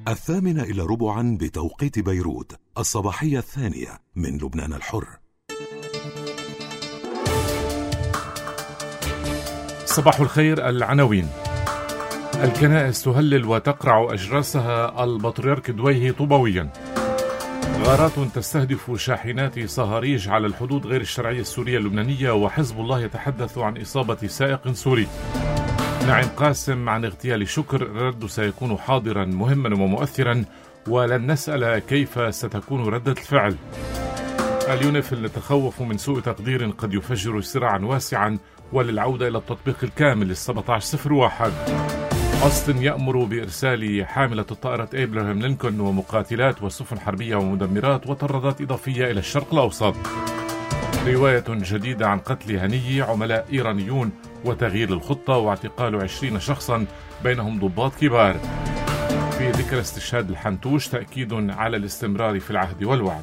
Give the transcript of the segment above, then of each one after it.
8:45 بتوقيت بيروت، الصباحية الثانية من لبنان الحر. صباح الخير. العناوين: الكنائس تهلل وتقرع أجراسها، البطريرك دويهي طوبويا. غارات تستهدف شاحنات صهاريج على الحدود غير الشرعية السورية اللبنانية، وحزب الله يتحدث عن إصابة سائق سوري. نعيم قاسم عن اغتيال شكر، الرد سيكون حاضرا مهما ومؤثرا، ولن نسأل كيف ستكون ردة الفعل. اليونيف تخوف من سوء تقدير قد يفجر صراعا واسعا، وللعودة إلى التطبيق الكامل لل1701. أوستن يأمر بإرسال حاملة الطائرة إبراهام لينكولن ومقاتلات وسفن حربية ومدمرات وطرادات إضافية إلى الشرق الأوسط. رواية جديدة عن قتل هني عملاء إيرانيون وتغيير الخطة واعتقال 20 شخصا بينهم ضباط كبار. في ذكرى استشهاد الحنتوش تأكيد على الاستمرار في العهد والوعد.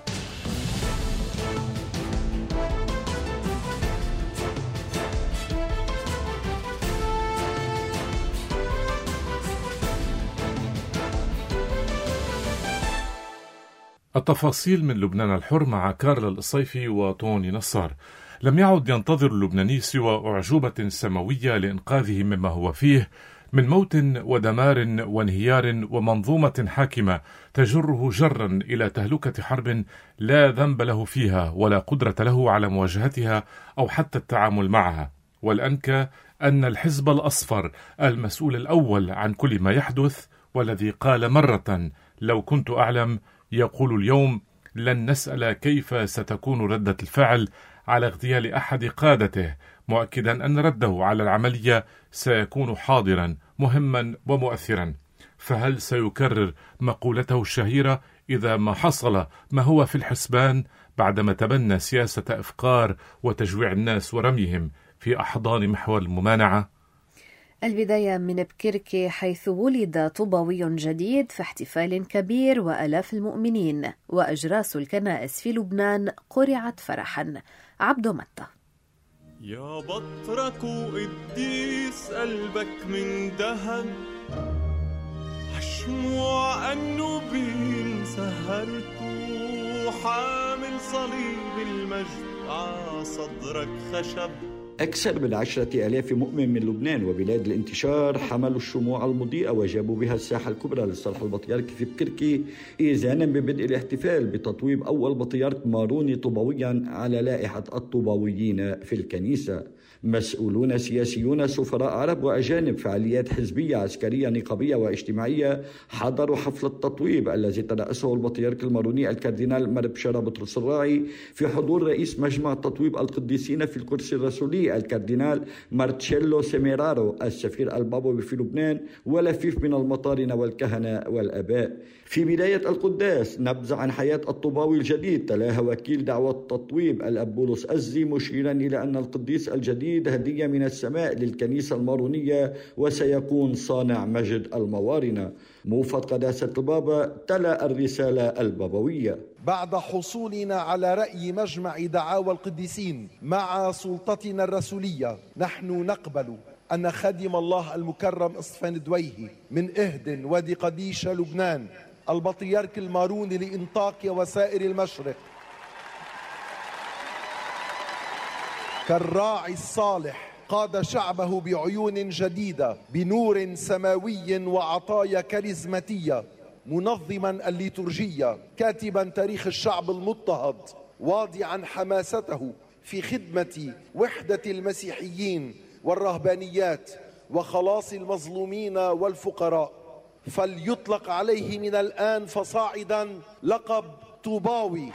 التفاصيل من لبنان الحر مع كارلا القصيفي وطوني نصار. لم يعد ينتظر اللبناني سوى أعجوبة سماوية لإنقاذه مما هو فيه من موت ودمار وانهيار ومنظومة حاكمة تجره جرا إلى تهلكة حرب لا ذنب له فيها ولا قدرة له على مواجهتها أو حتى التعامل معها. والأنكى أن الحزب الأصفر المسؤول الأول عن كل ما يحدث، والذي قال مرة لو كنت أعلم، يقول اليوم لن نسأل كيف ستكون ردة الفعل على اغتيال أحد قادته، مؤكدا أن رده على العملية سيكون حاضرا مهما ومؤثرا. فهل سيكرر مقولته الشهيرة إذا ما حصل ما هو في الحسبان، بعدما تبنى سياسة إفقار وتجويع الناس ورميهم في أحضان محور الممانعة؟ البداية من بكركي، حيث ولد طوبوي جديد في احتفال كبير وآلاف المؤمنين، وأجراس الكنائس في لبنان قرعت فرحا. عبدو متى. يا بطرك قديس قلبك من دهب، عشموع النوبين سهرتو، حامل صليب المجد ع صدرك خشب. أكثر من 10,000 مؤمن من لبنان وبلاد الانتشار حملوا الشموع المضيئة وجابوا بها الساحة الكبرى للصرح البطريركي في بكركي، إذانا ببدء الاحتفال بتطويب أول بطريرك ماروني طوبويا على لائحة الطوبويين في الكنيسة. مسؤولون سياسيون سفراء عرب وأجانب، فعاليات حزبية عسكرية نقابية واجتماعية حضروا حفل التطويب الذي ترأسه البطريرك الماروني الكاردينال مربشرة بطرس الراعي في حضور رئيس مجمع تطويب القديسين في الكرسي الرسولي الكاردينال مارتشيلو سيميرارو، السفير البابوي في لبنان، ولفيف من المطارنة والكهنة والآباء. في بداية القداس نبذة عن حياة الطوباوي الجديد تلاها وكيل دعوة التطويب الأب بولس أزي، مشيرا إلى أن القديس الجديد هدية من السماء للكنيسة المارونية وسيكون صانع مجد الموارنة. موفد قداسة البابا تلا الرسالة البابوية. بعد حصولنا على رأي مجمع دعاوى القديسين مع سلطتنا الرسولية، نحن نقبل أن خادم الله المكرم إصفان دويهي من إهدن وادي قديشة لبنان، البطريرك الماروني لإنطاكيا وسائر المشرق، كالراعي الصالح قاد شعبه بعيون جديدة بنور سماوي وعطايا كاريزماتية، منظما الليتورجية، كاتبا تاريخ الشعب المضطهد، واضعا حماسته في خدمة وحدة المسيحيين والرهبانيات وخلاص المظلومين والفقراء. فليطلق عليه من الآن فصاعدا لقب طوباوي.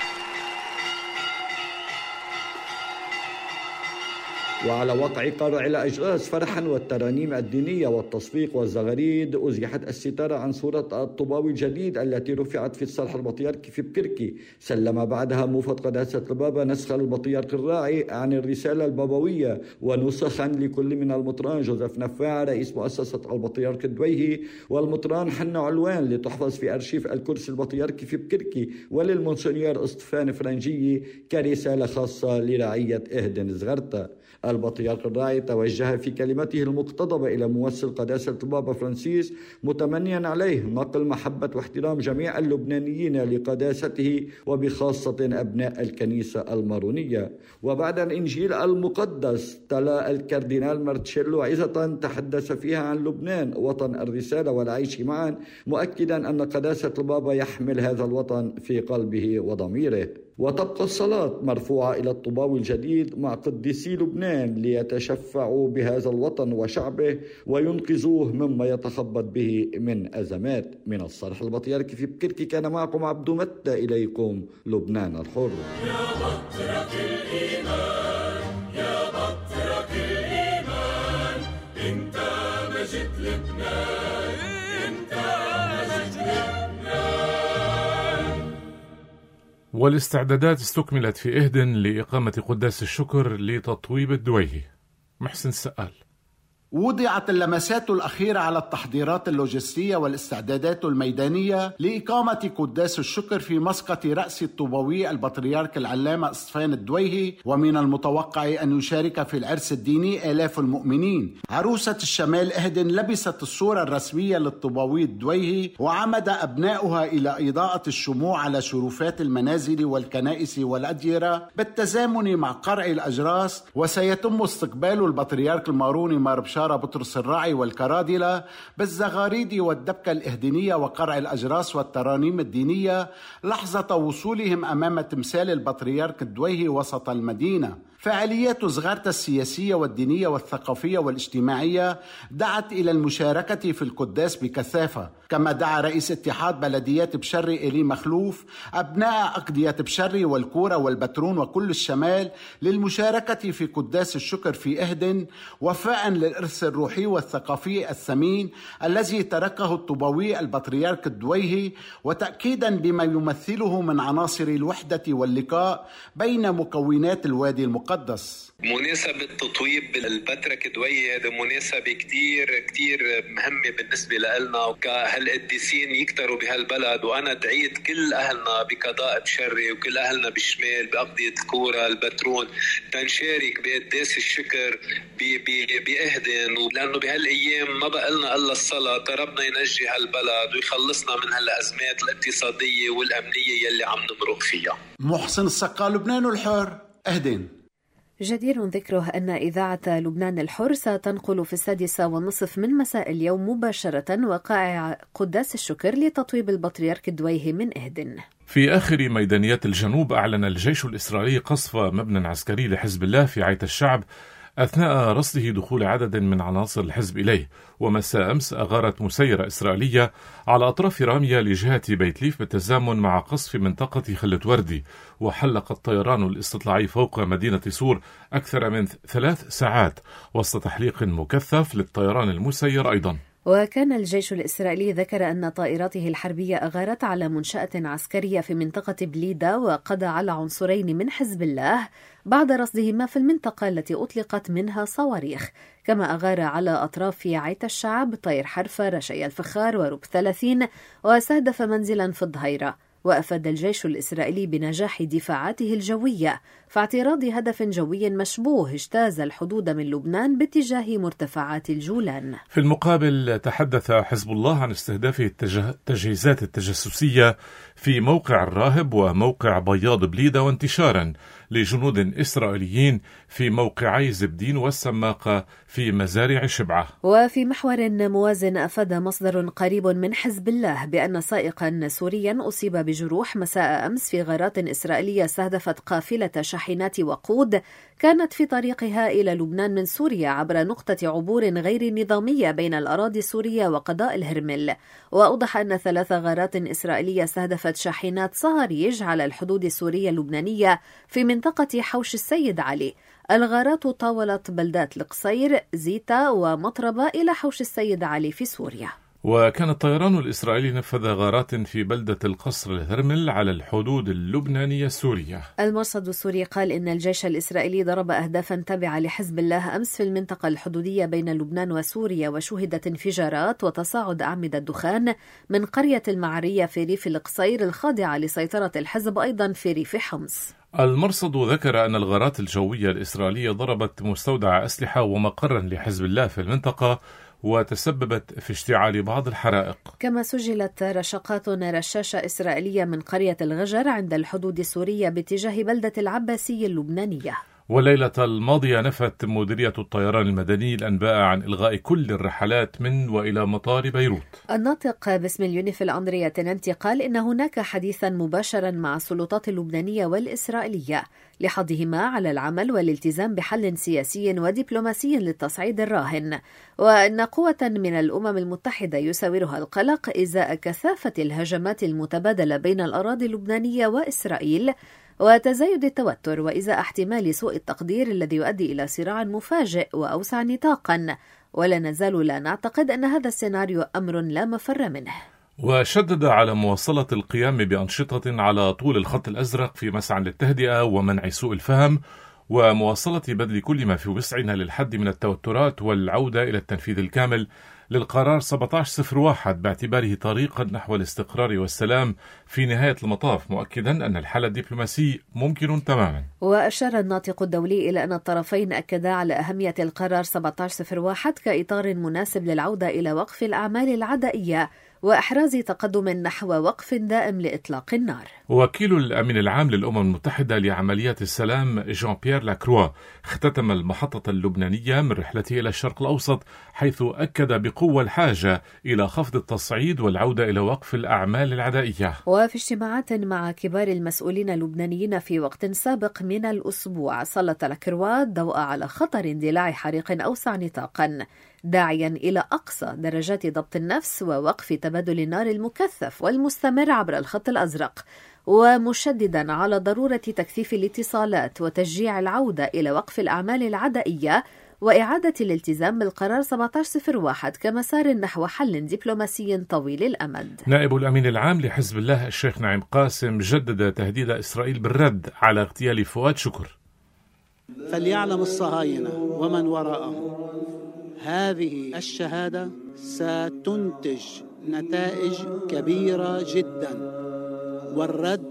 وعلى وقع قرع الأجراس فرحا والترانيم الدينية والتصفيق والزغاريد أزيحت الستارة عن صورة الطوباوي الجديد التي رفعت في الصرح البطريركي في بكركي. سلم بعدها موفد قداسة البابا نسخ البطريرك الراعي عن الرسالة البابوية ونسخا لكل من المطران جوزيف نفاع رئيس مؤسسة البطريرك الدويهي والمطران حنا علوان لتحفظ في أرشيف الكرسي البطريركي في بكركي، وللمونسنيور اسطفان فرنجي كرسالة خاصة لرعية إهدن زغرتا. البطريرك الراعي توجه في كلمته المقتضبة إلى ممثل قداسة البابا فرانسيس متمنيا عليه نقل محبة واحترام جميع اللبنانيين لقداسته وبخاصة أبناء الكنيسة المارونية. وبعد الإنجيل المقدس تلا الكاردينال مارتشيلو عظة تحدث فيها عن لبنان وطن الرسالة والعيش معا، مؤكدا أن قداسة البابا يحمل هذا الوطن في قلبه وضميره. وتبقى الصلاة مرفوعة إلى الطوباوي الجديد مع قديسي لبنان ليتشفعوا بهذا الوطن وشعبه وينقذوه مما يتخبط به من أزمات. من الصرح البطريركي في بكركي كان معكم عبدو متى، إليكم لبنان الحر. يا بطرك الإيمان، يا بطرك الإيمان، انت مجد لبنان، انت مجد لبنان. والاستعدادات استكملت في إهدن لإقامة قداس الشكر لتطويب الدويهي. محسن السقال. وضعت اللمسات الأخيرة على التحضيرات اللوجستية والاستعدادات الميدانية لإقامة قداس الشكر في مسقط رأس الطوباوي البطريرك العلامة اسطفان الدويهي، ومن المتوقع أن يشارك في العرس الديني آلاف المؤمنين. عروسة الشمال إهدن لبست الصورة الرسمية للطوباوي الدويهي، وعمد أبناؤها إلى إضاءة الشموع على شرفات المنازل والكنائس والأديرة بالتزامن مع قرع الأجراس. وسيتم استقبال البطريرك الماروني مار بشارة بطرس الراعي والكرادلة بالزغاريد والدبكة الإهدينية وقرع الأجراس والترانيم الدينية لحظة وصولهم أمام تمثال البطريرك الدويهي وسط المدينة. فعاليات زغارة السياسية والدينية والثقافية والاجتماعية دعت إلى المشاركة في القداس بكثافة، كما دعا رئيس اتحاد بلديات بشري إلي مخلوف أبناء أقضية بشري والكورة والبترون وكل الشمال للمشاركة في قداس الشكر في إهدن، وفاء للإرث الروحي والثقافي الثمين الذي تركه الطوباوي البطريرك الدويهي، وتأكيدا بما يمثله من عناصر الوحدة واللقاء بين مكونات الوادي المقدس. مناسبة تطويب البطرك الدويهي هذه مناسبة كتير مهمة بالنسبة لنا كهالقديسين يكتروا بهالبلد. وأنا دعيت كل أهلنا بقضاء بشري وكل أهلنا بالشمال بأقضية الكورة البترون تنشارك بقداس الشكر بإهدن، لأنه بهالأيام ما بقى لنا إلا الصلاة. ربنا ينجي هالبلد ويخلصنا من هالأزمات الاقتصادية والأمنية يلي عم نمرق فيها. محسن السقال، لبنان الحر، إهدن. جدير ذكره أن إذاعة لبنان الحر ستنقل في 6:30 من مساء اليوم مباشرة وقائع قداس الشكر لتطويب البطريرك الدويهي من إهدن. في آخر ميدانيات الجنوب أعلن الجيش الإسرائيلي قصف مبنى عسكري لحزب الله في عيت الشعب أثناء رصده دخول عدد من عناصر الحزب إليه. ومساء أمس أغارت مسيرة إسرائيلية على أطراف رامية لجهة بيت ليف بالتزامن مع قصف منطقة خلة وردي، وحلق الطيران الاستطلاعي فوق مدينة صور أكثر من 3 ساعات وسط تحليق مكثف للطيران المسير أيضا. وكان الجيش الإسرائيلي ذكر أن طائراته الحربية أغارت على منشأة عسكرية في منطقة بليدا وقضى على عنصرين من حزب الله بعد رصدهما في المنطقة التي أطلقت منها صواريخ. كما أغار على أطراف عيت الشعب طير حرفة رشي الفخار ورب 30 واستهدف منزلا في الظهيرة. وأفاد الجيش الإسرائيلي بنجاح دفاعاته الجوية فاعتراض هدف جوي مشبوه اجتاز الحدود من لبنان باتجاه مرتفعات الجولان. في المقابل تحدث حزب الله عن استهداف التجهيزات التجسسية في موقع الراهب وموقع بياض بليدة وانتشارا لجنود إسرائيليين في موقعي زبدين والسماقة في مزارع شبعة. وفي محور موازن أفاد مصدر قريب من حزب الله بأن سائقا سوريا أصيب بجروح مساء أمس في غارات إسرائيلية استهدفت قافلة شاحنات وقود كانت في طريقها إلى لبنان من سوريا عبر نقطة عبور غير نظامية بين الأراضي السورية وقضاء الهرمل. وأوضح أن 3 غارات إسرائيلية استهدفت شاحنات صهريج على الحدود السورية اللبنانية في منطقة حوش السيد علي. الغارات طاولت بلدات القصير، زيتا ومطربة إلى حوش السيد علي في سوريا. وكان الطيران الإسرائيلي نفذ غارات في بلدة القصر الهرمل على الحدود اللبنانية السورية. المرصد السوري قال إن الجيش الإسرائيلي ضرب أهدافا تابعة لحزب الله أمس في المنطقة الحدودية بين لبنان وسوريا، وشهدت انفجارات وتصاعد أعمدة دخان من قرية المعرية في ريف القصير الخاضعة لسيطرة الحزب أيضا في ريف حمص. المرصد ذكر أن الغارات الجوية الإسرائيلية ضربت مستودع أسلحة ومقرا لحزب الله في المنطقة وتسببت في اشتعال بعض الحرائق. كما سجلت رشقات رشاشة إسرائيلية من قرية الغجر عند الحدود السورية باتجاه بلدة العباسي اللبنانية. والليلة الماضية نفت مديرية الطيران المدني الأنباء عن إلغاء كل الرحلات من وإلى مطار بيروت. الناطق باسم اليونيفيل أندريا تننتي قال إن هناك حديثا مباشرا مع السلطات اللبنانية والإسرائيلية لحضهما على العمل والالتزام بحل سياسي ودبلوماسي للتصعيد الراهن، وأن قوة من الأمم المتحدة يساورها القلق إزاء كثافة الهجمات المتبادلة بين الأراضي اللبنانية وإسرائيل وتزايد التوتر وإزاء احتمال سوء التقدير الذي يؤدي إلى صراع مفاجئ وأوسع نطاقا، ولا نزال لا نعتقد أن هذا السيناريو أمر لا مفر منه. وشدد على مواصلة القيام بأنشطة على طول الخط الأزرق في مسعى للتهدئة ومنع سوء الفهم، ومواصلة بذل كل ما في وسعنا للحد من التوترات والعودة إلى التنفيذ الكامل للقرار 1701 باعتباره طريقا نحو الاستقرار والسلام في نهاية المطاف، مؤكدا أن الحل الدبلوماسي ممكن تماما. وأشار الناطق الدولي إلى أن الطرفين أكدا على أهمية القرار 1701 كإطار مناسب للعودة إلى وقف الأعمال العدائية وإحراز تقدم نحو وقف دائم لإطلاق النار. وكيل الأمين العام للأمم المتحدة لعمليات السلام جان بيير لاكروا اختتم المحطة اللبنانية من رحلته إلى الشرق الأوسط، حيث أكد بقوة الحاجة إلى خفض التصعيد والعودة إلى وقف الأعمال العدائية. وفي اجتماعات مع كبار المسؤولين اللبنانيين في وقت سابق من الأسبوع سلط لاكروا الضوء على خطر اندلاع حريق أوسع نطاقا، داعيا إلى أقصى درجات ضبط النفس ووقف تبادل النار المكثف والمستمر عبر الخط الأزرق، ومشددا على ضرورة تكثيف الاتصالات وتشجيع العودة إلى وقف الأعمال العدائية وإعادة الالتزام بالقرار 1701 كمسار نحو حل دبلوماسي طويل الأمد. نائب الأمين العام لحزب الله الشيخ نعيم قاسم جدد تهديد إسرائيل بالرد على اغتيال فؤاد شكر. فليعلم الصهاينة ومن وراءهم هذه الشهادة ستنتج نتائج كبيرة جدا، والرد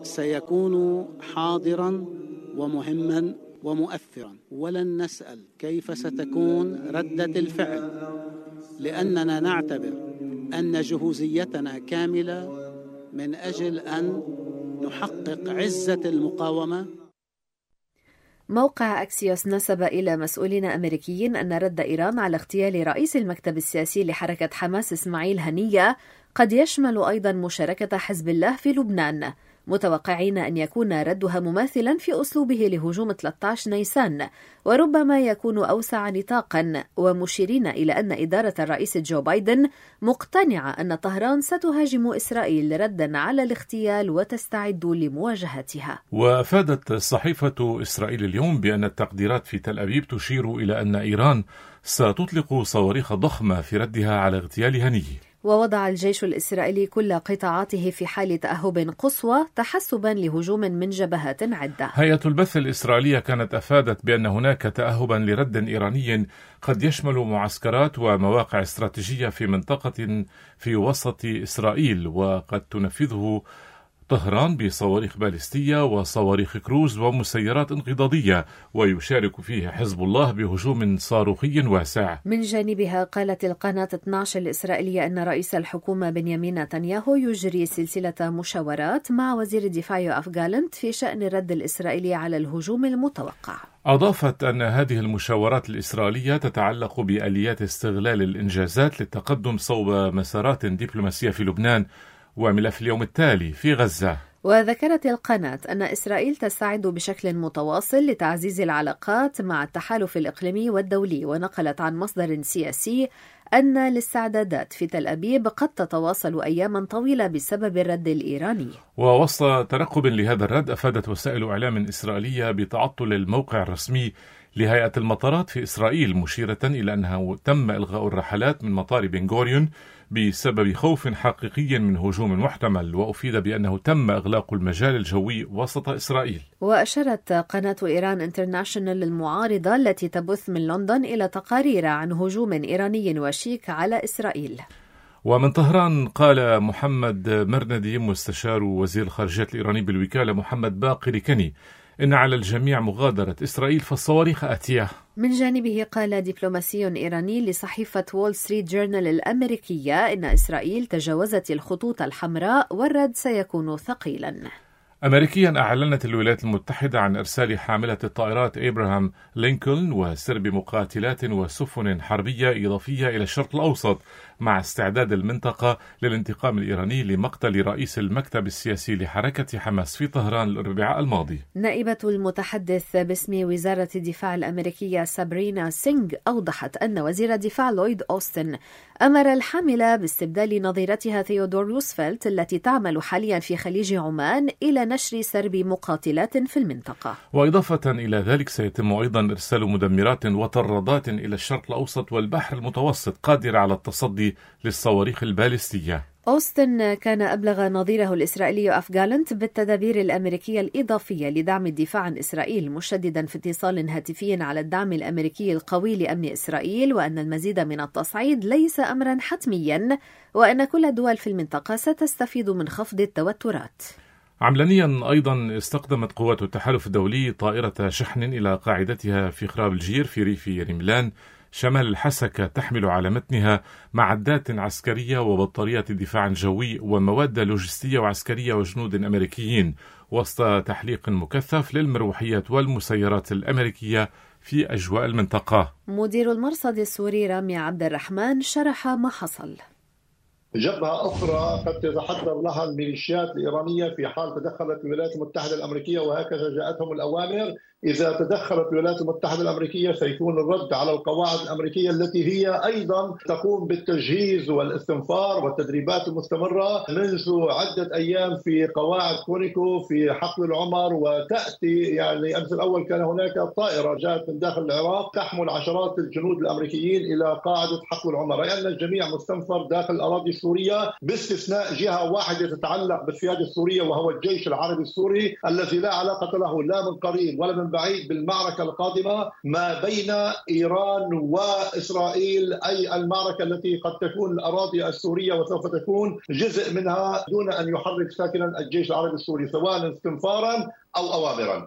سيكون حاضرا ومهما ومؤثرا، ولن نسأل كيف ستكون ردة الفعل، لأننا نعتبر أن جهوزيتنا كاملة من أجل أن نحقق عزة المقاومة. موقع أكسيوس نسب إلى مسؤولين أمريكيين أن رد إيران على اغتيال رئيس المكتب السياسي لحركة حماس إسماعيل هنية قد يشمل أيضا مشاركة حزب الله في لبنان، متوقعين أن يكون ردها مماثلا في أسلوبه لهجوم 13 نيسان، وربما يكون أوسع نطاقا، ومشيرين إلى أن إدارة الرئيس جو بايدن مقتنعة أن طهران ستهاجم إسرائيل ردا على الاغتيال وتستعد لمواجهتها. وأفادت صحيفة إسرائيل اليوم بأن التقديرات في تل أبيب تشير إلى أن إيران ستطلق صواريخ ضخمة في ردها على اغتيال هنية. ووضع الجيش الإسرائيلي كل قطاعاته في حال تأهب قصوى تحسبا لهجوم من جبهات عدة. هيئة البث الإسرائيلية كانت أفادت بأن هناك تأهبا لرد إيراني قد يشمل معسكرات ومواقع استراتيجية في منطقة في وسط إسرائيل، وقد تنفذه طهران بصواريخ باليستية وصواريخ كروز ومسيرات انقضاضية، ويشارك فيه حزب الله بهجوم صاروخي واسع. من جانبها قالت القناة 12 الإسرائيلية أن رئيس الحكومة بنيامين نتنياهو يجري سلسلة مشاورات مع وزير الدفاع يوآف جالنت في شأن الرد الإسرائيلي على الهجوم المتوقع. أضافت أن هذه المشاورات الإسرائيلية تتعلق بآليات استغلال الإنجازات للتقدم صوب مسارات دبلوماسية في لبنان وملف اليوم التالي في غزة. وذكرت القناة أن إسرائيل تستعد بشكل متواصل لتعزيز العلاقات مع التحالف الإقليمي والدولي، ونقلت عن مصدر سياسي أن الاستعدادات في تل أبيب قد تتواصل أياما طويلة بسبب الرد الإيراني. ووسط ترقب لهذا الرد، أفادت وسائل إعلام إسرائيلية بتعطل الموقع الرسمي لهيئة المطارات في إسرائيل، مشيرة إلى أنه تم إلغاء الرحلات من مطار بن غوريون بسبب خوف حقيقي من هجوم محتمل، وأفيد بأنه تم إغلاق المجال الجوي وسط إسرائيل. وأشارت قناة إيران انترناشونال المعارضة التي تبث من لندن إلى تقارير عن هجوم إيراني وشيك على إسرائيل. ومن طهران قال محمد مرندي مستشار وزير الخارجية الإيراني بالوكالة محمد باقر كني إن على الجميع مغادرة إسرائيل فالصواريخ آتية. من جانبه قال دبلوماسي إيراني لصحيفة وول ستريت جورنال الأمريكية إن إسرائيل تجاوزت الخطوط الحمراء والرد سيكون ثقيلا. أمريكيا أعلنت الولايات المتحدة عن إرسال حاملة الطائرات إبراهام لينكولن وسرب مقاتلات وسفن حربية إضافية إلى الشرق الأوسط مع استعداد المنطقة للانتقام الإيراني لمقتل رئيس المكتب السياسي لحركة حماس في طهران الأربعاء الماضي. نائبة المتحدث باسم وزارة الدفاع الأمريكية سابرينا سينغ أوضحت أن وزير الدفاع لويد أوستن أمر الحاملة باستبدال نظيرتها ثيودور روزفلت التي تعمل حاليا في خليج عمان إلى نشر سرب مقاتلات في المنطقة. وإضافة إلى ذلك سيتم أيضا إرسال مدمرات وطرادات إلى الشرق الأوسط والبحر المتوسط قادرة على التصدي للصواريخ البالستية. أوستن كان أبلغ نظيره الإسرائيلي أف جالنت بالتدابير الأمريكية الإضافية لدعم الدفاع عن إسرائيل، مشددا في اتصال هاتفي على الدعم الأمريكي القوي لأمن إسرائيل وأن المزيد من التصعيد ليس أمرا حتميا وأن كل الدول في المنطقة ستستفيد من خفض التوترات. عملانيا أيضا استخدمت قوات التحالف الدولي طائرة شحن إلى قاعدتها في خراب الجير في ريف ريملان شمال الحسكة تحمل على متنها معدات عسكرية وبطاريات دفاع جوي ومواد لوجستية وعسكرية وجنود أمريكيين وسط تحليق مكثف للمروحيات والمسيرات الأمريكية في أجواء المنطقة. مدير المرصد السوري رامي عبد الرحمن شرح ما حصل. جبهة أخرى قد تتحضر لها الميليشيات الإيرانية في حال تدخلت الولايات المتحدة الأمريكية، وهكذا جاءتهم الأوامر. إذا تدخلت الولايات المتحدة الأمريكية سيكون الرد على القواعد الأمريكية التي هي أيضا تقوم بالتجهيز والاستنفار والتدريبات المستمرة منذ عدة أيام في قواعد كونيكو في حقل العمر. وتأتي يعني أمس الأول كان هناك طائرة جاءت من داخل العراق تحمل عشرات الجنود الأمريكيين إلى قاعدة حقل العمر، لأن الجميع مستنفر داخل الأراضي السورية باستثناء جهة واحدة تتعلق بالسيادة السورية وهو الجيش العربي السوري الذي لا علاقة له لا من قريب ولا من بعيد بالمعركة القادمة ما بين إيران وإسرائيل، أي المعركة التي قد تكون الأراضي السورية وسوف تكون جزء منها دون أن يحرك ساكنا الجيش العربي السوري سواء استنفارا أو أوامرا.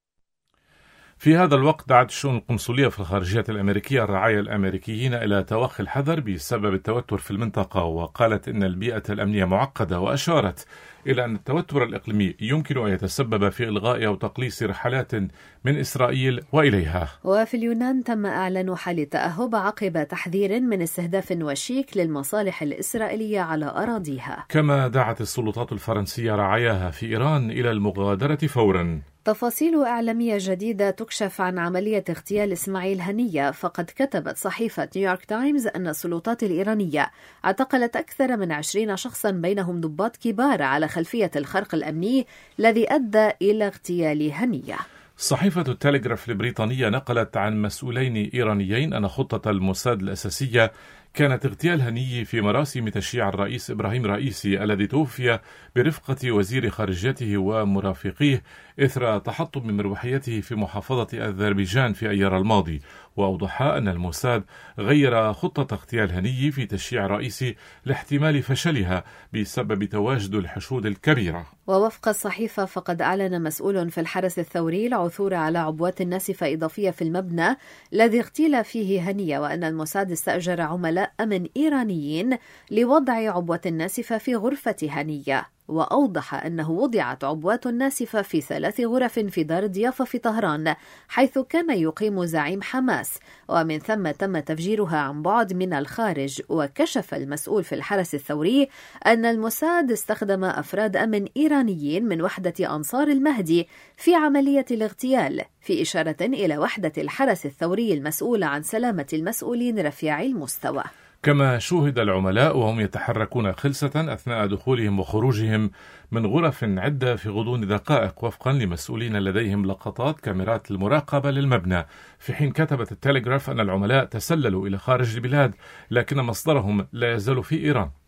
في هذا الوقت دعت الشؤون القنصلية في الخارجية الأمريكية الرعايا الأمريكيين إلى توخي الحذر بسبب التوتر في المنطقة، وقالت إن البيئة الأمنية معقدة، وأشارت إلى أن التوتر الإقليمي يمكن أن يتسبب في إلغاء أو تقليص رحلات من إسرائيل وإليها. وفي اليونان تم إعلان حالة تأهب عقب تحذير من استهداف وشيك للمصالح الإسرائيلية على أراضيها. كما دعت السلطات الفرنسية رعاياها في إيران إلى المغادرة فورا. تفاصيل إعلامية جديدة تكشف عن عملية اغتيال إسماعيل هنية، فقد كتبت صحيفة نيويورك تايمز أن السلطات الإيرانية اعتقلت أكثر من 20 شخصا بينهم ضباط كبار على خلفية الخرق الأمني الذي أدى إلى اغتيال هنية. صحيفة التلغراف البريطانية نقلت عن مسؤولين إيرانيين أن خطة الموساد الأساسية كانت اغتيال هنية في مراسم تشييع الرئيس إبراهيم رئيسي الذي توفي برفقة وزير خارجيته ومرافقيه إثر تحطم مروحيته في محافظة أذربيجان في أيار الماضي. وأوضح أن الموساد غير خطة اغتيال هنية في تشييع رئيسي لاحتمال فشلها بسبب تواجد الحشود الكبيرة. ووفق الصحيفة فقد أعلن مسؤول في الحرس الثوري العثور على عبوات ناسفة إضافية في المبنى الذي اغتيل فيه هنية، وأن الموساد استأجر عملاء أمن إيرانيين لوضع عبوة ناسفة في غرفة هنية. وأوضح أنه وضعت عبوات ناسفة في 3 غرف في دار ضيافة في طهران حيث كان يقيم زعيم حماس، ومن ثم تم تفجيرها عن بعد من الخارج. وكشف المسؤول في الحرس الثوري أن الموساد استخدم أفراد أمن إيرانيين من وحدة أنصار المهدي في عملية الاغتيال، في إشارة إلى وحدة الحرس الثوري المسؤولة عن سلامة المسؤولين رفيع المستوى. كما شوهد العملاء وهم يتحركون خلسة أثناء دخولهم وخروجهم من غرف عدة في غضون دقائق، وفقا لمسؤولين لديهم لقطات كاميرات المراقبة للمبنى، في حين كتبت التلغراف أن العملاء تسللوا إلى خارج البلاد لكن مصدرهم لا يزال في إيران.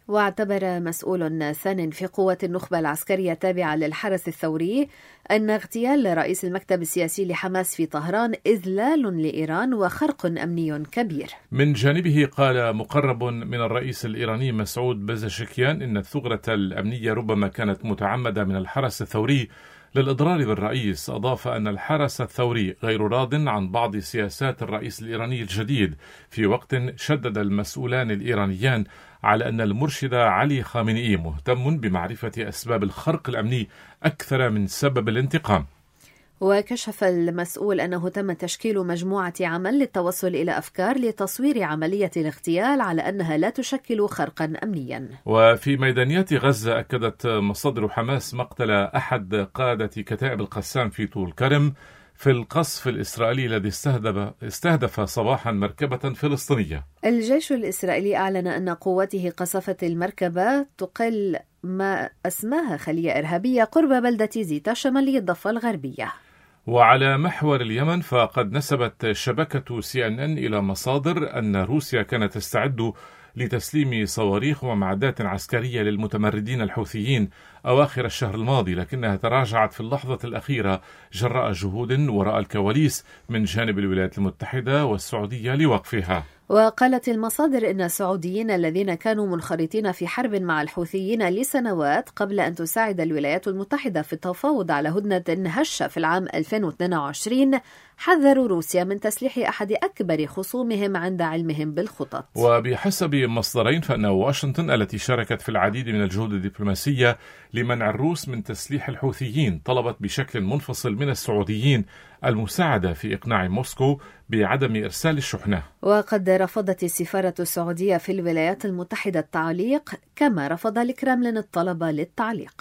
واعتبر مسؤول ثان في قوة النخبة العسكرية التابعة للحرس الثوري أن اغتيال رئيس المكتب السياسي لحماس في طهران إذلال لإيران وخرق أمني كبير. من جانبه قال مقرب من الرئيس الإيراني مسعود بزشكيان إن الثغرة الأمنية ربما كانت متعمدة من الحرس الثوري للإضرار بالرئيس. أضاف أن الحرس الثوري غير راض عن بعض سياسات الرئيس الإيراني الجديد، في وقت شدد المسؤولان الإيرانيان على أن المرشد علي خامنئي مهتم بمعرفة أسباب الخرق الأمني أكثر من سبب الانتقام. وكشف المسؤول أنه تم تشكيل مجموعة عمل للتوصل إلى أفكار لتصوير عملية الاغتيال على أنها لا تشكل خرقا أمنيا. وفي ميدانيات غزة أكدت مصادر حماس مقتل أحد قادة كتائب القسام في طول كرم في القصف الإسرائيلي الذي استهدف صباحا مركبة فلسطينية. الجيش الإسرائيلي أعلن أن قوته قصفت المركبة تقل ما أسماها خلية إرهابية قرب بلدة زيتا شمالي الضفة الغربية. وعلى محور اليمن فقد نسبت شبكة CNN إلى مصادر أن روسيا كانت تستعد لتسليم صواريخ ومعدات عسكرية للمتمردين الحوثيين أواخر الشهر الماضي، لكنها تراجعت في اللحظة الأخيرة جراء جهود وراء الكواليس من جانب الولايات المتحدة والسعودية لوقفها. وقالت المصادر إن السعوديين الذين كانوا منخرطين في حرب مع الحوثيين لسنوات قبل أن تساعد الولايات المتحدة في التفاوض على هدنة هشة في العام 2022 حذروا روسيا من تسليح أحد أكبر خصومهم عند علمهم بالخطط. وبحسب مصدرين فإن واشنطن التي شاركت في العديد من الجهود الدبلوماسية لمنع الروس من تسليح الحوثيين طلبت بشكل منفصل من السعوديين المساعدة في إقناع موسكو بعدم إرسال الشحنة. وقد رفضت السفارة السعودية في الولايات المتحدة التعليق، كما رفض الكرملين الطلب للتعليق.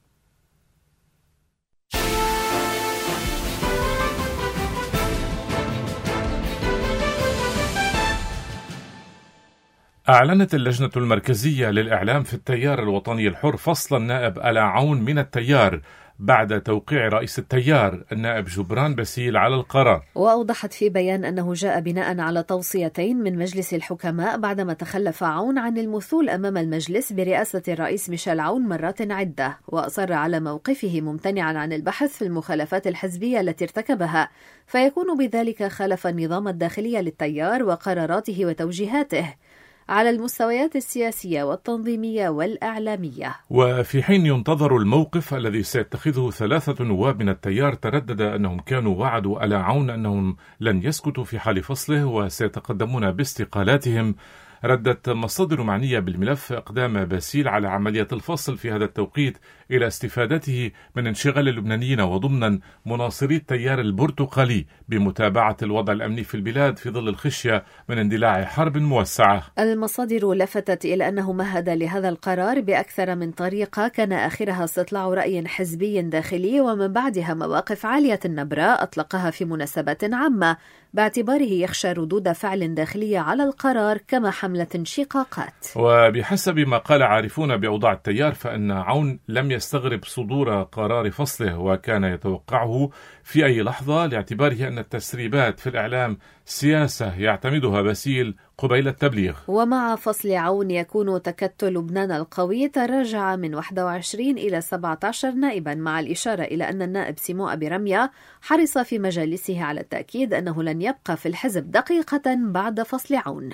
أعلنت اللجنة المركزية للإعلام في التيار الوطني الحر فصل النائب آل عون من التيار بعد توقيع رئيس التيار النائب جبران باسيل على القرار. وأوضحت في بيان أنه جاء بناء على توصيتين من مجلس الحكماء بعدما تخلف عون عن المثول أمام المجلس برئاسة الرئيس ميشيل عون مرات عدة، وأصر على موقفه ممتنعا عن البحث في المخالفات الحزبية التي ارتكبها، فيكون بذلك خالف النظام الداخلي للتيار وقراراته وتوجيهاته على المستويات السياسية والتنظيمية والإعلامية. وفي حين ينتظر الموقف الذي سيتخذه 3 نواب من التيار، تردد أنهم كانوا وعدوا آل عون أنهم لن يسكتوا في حال فصله وسيتقدمون باستقالاتهم. ردت مصادر معنية بالملف إقدام باسيل على عملية الفصل في هذا التوقيت إلى استفادته من انشغال اللبنانيين وضمنا مناصري التيار البرتقالي بمتابعة الوضع الأمني في البلاد في ظل الخشية من اندلاع حرب موسعة. المصادر لفتت إلى أنه مهد لهذا القرار بأكثر من طريقة، كان آخرها استطلاع رأي حزبي داخلي، ومن بعدها مواقف عالية النبرة أطلقها في مناسبات عامة باعتباره يخشى ردود فعل داخلية على القرار كما حملة انشقاقات. وبحسب ما قال عارفون بأوضاع التيار فإن عون لم يستغرب صدور قرار فصله، وكان يتوقعه في أي لحظة لاعتباره أن التسريبات في الإعلام سياسة يعتمدها باسيل قبيل التبليغ. ومع فصل عون يكون تكتل لبنان القوي تراجع من 21 إلى 17 نائبا، مع الإشارة إلى أن النائب سيمو أبي رمية حرص في مجالسه على التأكيد أنه لن يبقى في الحزب دقيقة بعد فصل عون.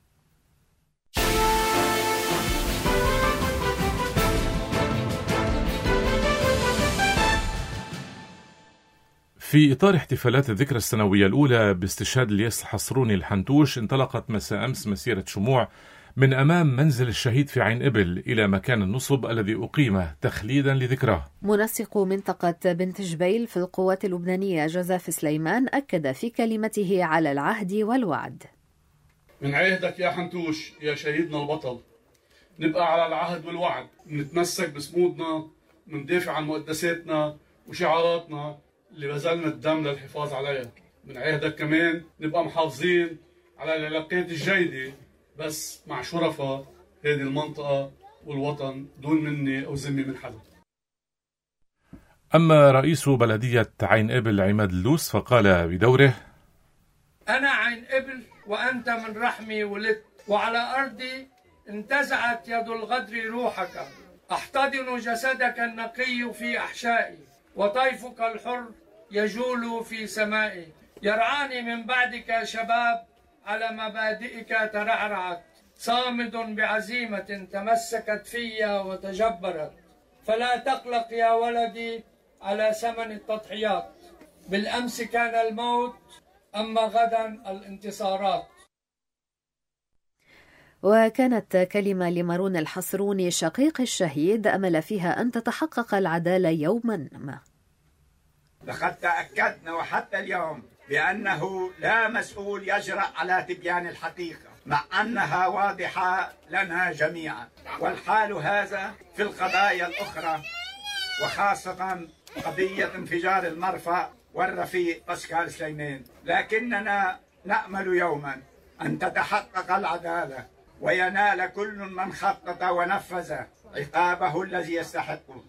في إطار احتفالات الذكرى السنوية الأولى باستشهاد الياس الحصروني الحنتوش، انطلقت مساء أمس مسيرة شموع من أمام منزل الشهيد في عين إبل إلى مكان النصب الذي أقيم تخليدا لذكراه. منسق منطقة بنت جبيل في القوات اللبنانية جوزيف سليمان أكد في كلمته على العهد والوعد. من عهدك يا حنتوش يا شهيدنا البطل نبقى على العهد والوعد، نتمسك بصمودنا، ندافع عن مقدساتنا وشعاراتنا اللي بذلنا الدم للحفاظ عليها. من عهدك كمان نبقى محافظين على العلاقات الجيدة بس مع شرفاء هذه المنطقة والوطن دون مني أو ذمة من حدا. أما رئيس بلدية عين إبل عماد اللوس فقال بدوره: أنا عين إبل وأنت من رحمي ولدت، وعلى أرضي انتزعت يد الغدر روحك، أحتضن جسدك النقي في أحشائي، وطيفك الحر يجول في سمائي. يرعاني من بعدك شباب على مبادئك ترعرعت، صامد بعزيمة تمسكت في وتجبرت. فلا تقلق يا ولدي على ثمن التضحيات، بالأمس كان الموت، أما غدا الانتصارات. وكانت كلمة لمارون الحصروني شقيق الشهيد أمل فيها أن تتحقق العدالة يوما ما. لقد تأكدنا وحتى اليوم بأنه لا مسؤول يجرأ على تبيان الحقيقة، مع أنها واضحة لنا جميعا، والحال هذا في القضايا الأخرى، وخاصة قضية انفجار المرفأ والرفيق باسكال سليمان. لكننا نأمل يوما أن تتحقق العدالة وينال كل من خطط ونفذ عقابه الذي يستحقه.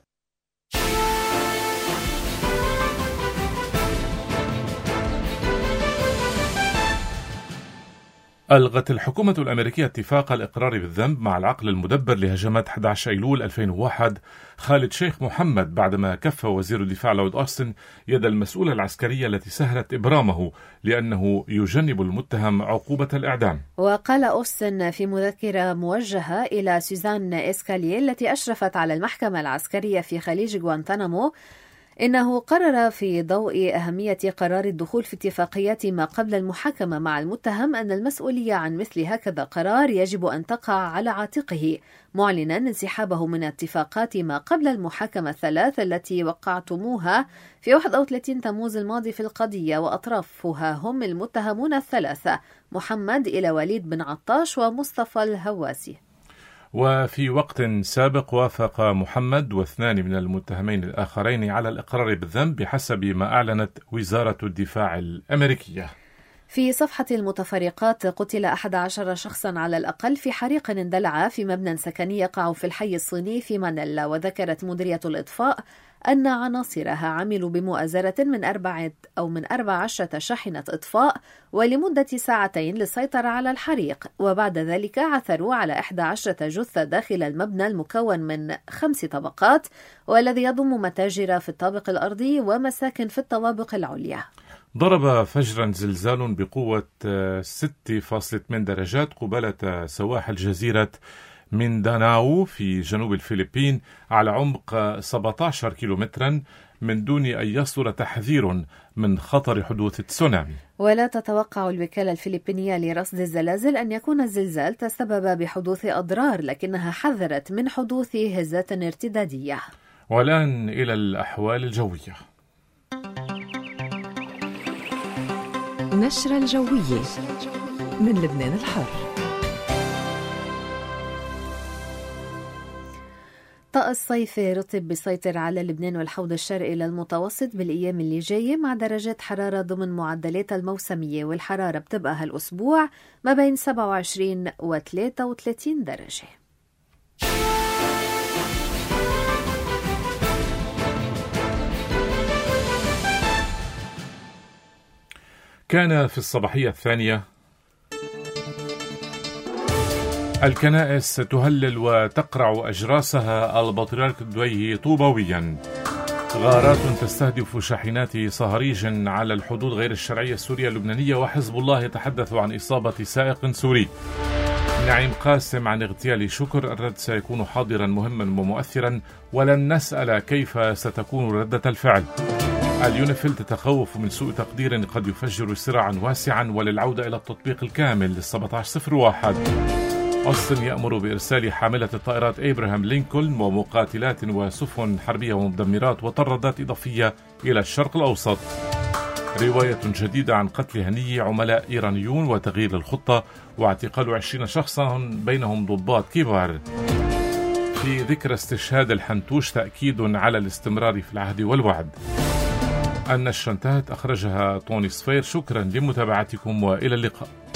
ألغت الحكومة الأمريكية اتفاق الإقرار بالذنب مع العقل المدبر لهجمات 11 أيلول 2001 خالد شيخ محمد، بعدما كف وزير الدفاع لورد أوستن يد المسؤولة العسكرية التي سهلت إبرامه لأنه يجنب المتهم عقوبة الإعدام. وقال أوستن في مذكرة موجهة إلى سوزان إسكاليه التي أشرفت على المحكمة العسكرية في خليج غوانتانامو إنه قرر في ضوء أهمية قرار الدخول في اتفاقيات ما قبل المحاكمة مع المتهم أن المسؤولية عن مثل هكذا قرار يجب أن تقع على عاتقه، معلنا انسحابه من اتفاقات ما قبل المحاكمة الثلاث التي وقعتموها في 31 تموز الماضي في القضية، وأطرافها هم المتهمون الثلاثة محمد إلى وليد بن عطاش ومصطفى الهواسي. وفي وقت سابق وافق محمد واثنان من المتهمين الآخرين على الإقرار بالذنب بحسب ما أعلنت وزارة الدفاع الأمريكية. في صفحة المتفرقات قتل 11 شخصا على الأقل في حريق اندلع في مبنى سكني يقع في الحي الصيني في مانيلا، وذكرت مديرية الإطفاء أن عناصرها عملوا بمؤازرة من 14 شاحنة إطفاء ولمدة ساعتين للسيطرة على الحريق، وبعد ذلك عثروا على 11 جثة داخل المبنى المكون من 5 طبقات، والذي يضم متاجر في الطابق الأرضي ومساكن في الطوابق العليا. ضرب فجرا زلزال بقوة 6.8 درجات قبالة سواحل جزيرة مينداناو في جنوب الفلبين على عمق 17 كيلومترا من دون أن يصدر تحذير من خطر حدوث تسونامي. ولا تتوقع الوكالة الفلبينية لرصد الزلازل أن يكون الزلزال تسبب بحدوث أضرار، لكنها حذرت من حدوث هزات ارتدادية. والآن إلى الأحوال الجوية. نشرة الجوية من لبنان الحر. طقس صيفي رطب بيسيطر على لبنان والحوض الشرقي للمتوسط بالأيام اللي جاية، مع درجات حرارة ضمن معدلات الموسمية، والحرارة بتبقى هالأسبوع ما بين 27 و 33 درجة. كان في الصباحية الثانية الكنائس تهلل وتقرع أجراسها البطريرك الدويهي طوبويا. غارات تستهدف شاحنات صهريج على الحدود غير الشرعية السورية اللبنانية، وحزب الله يتحدث عن إصابة سائق سوري. نعيم قاسم عن اغتيال شكر: الرد سيكون حاضرا مهما ومؤثرا، ولن نسأل كيف ستكون ردة الفعل. اليونيفيل تتخوف من سوء تقدير قد يفجر صراعا واسعا، وللعودة إلى التطبيق الكامل لل1701. أوستن يأمر بإرسال حاملة الطائرات إبراهام لينكولن ومقاتلات وسفن حربية ومدمرات وطرادات إضافية إلى الشرق الأوسط. رواية جديدة عن قتل هني عملاء إيرانيون وتغيير الخطة، واعتقال 20 شخصا بينهم ضباط كبار. في ذكرى استشهاد الحنتوش تأكيد على الاستمرار في العهد والوعد. النشرة انتهت، أخرجها طوني صفير. شكرا لمتابعتكم وإلى اللقاء.